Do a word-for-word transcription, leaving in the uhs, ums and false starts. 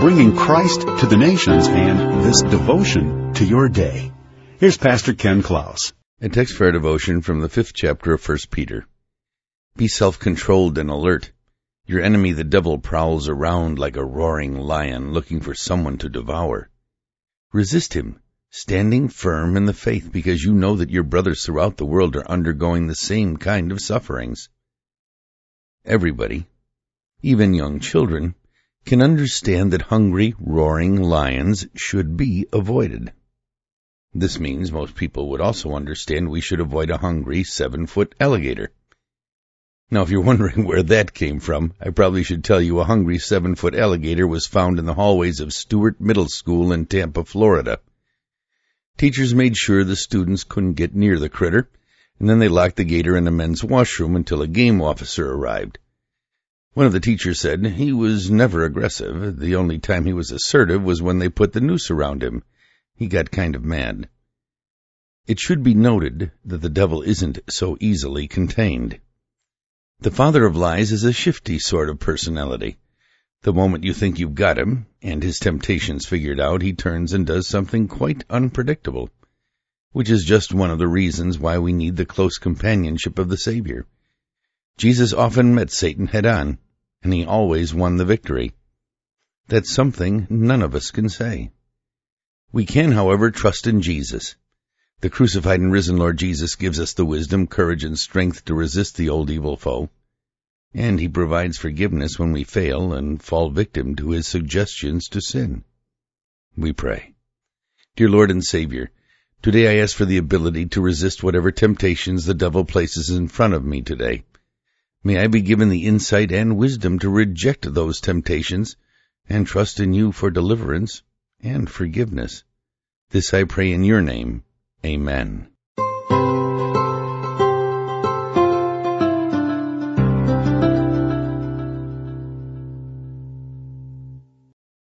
bringing Christ to the nations and this devotion to your day. Here's Pastor Ken Klaus. A text for our devotion from the fifth chapter of First Peter. Be self-controlled and alert. Your enemy, the devil, prowls around like a roaring lion looking for someone to devour. Resist him, standing firm in the faith, because you know that your brothers throughout the world are undergoing the same kind of sufferings. Everybody, even young children, can understand that hungry, roaring lions should be avoided. This means most people would also understand we should avoid a hungry, seven-foot alligator. Now, if you're wondering where that came from, I probably should tell you a hungry seven-foot alligator was found in the hallways of Stewart Middle School in Tampa, Florida. Teachers made sure the students couldn't get near the critter, and then they locked the gator in a men's washroom until a game officer arrived. One of the teachers said he was never aggressive. The only time he was assertive was when they put the noose around him. He got kind of mad. It should be noted that the devil isn't so easily contained. The father of lies is a shifty sort of personality. The moment you think you've got him, and his temptations figured out, he turns and does something quite unpredictable, which is just one of the reasons why we need the close companionship of the Savior. Jesus often met Satan head-on, and he always won the victory. That's something none of us can say. We can, however, trust in Jesus. The crucified and risen Lord Jesus gives us the wisdom, courage, and strength to resist the old evil foe, and he provides forgiveness when we fail and fall victim to his suggestions to sin. We pray. Dear Lord and Savior, today I ask for the ability to resist whatever temptations the devil places in front of me today. May I be given the insight and wisdom to reject those temptations and trust in you for deliverance and forgiveness. This I pray in your name. Amen.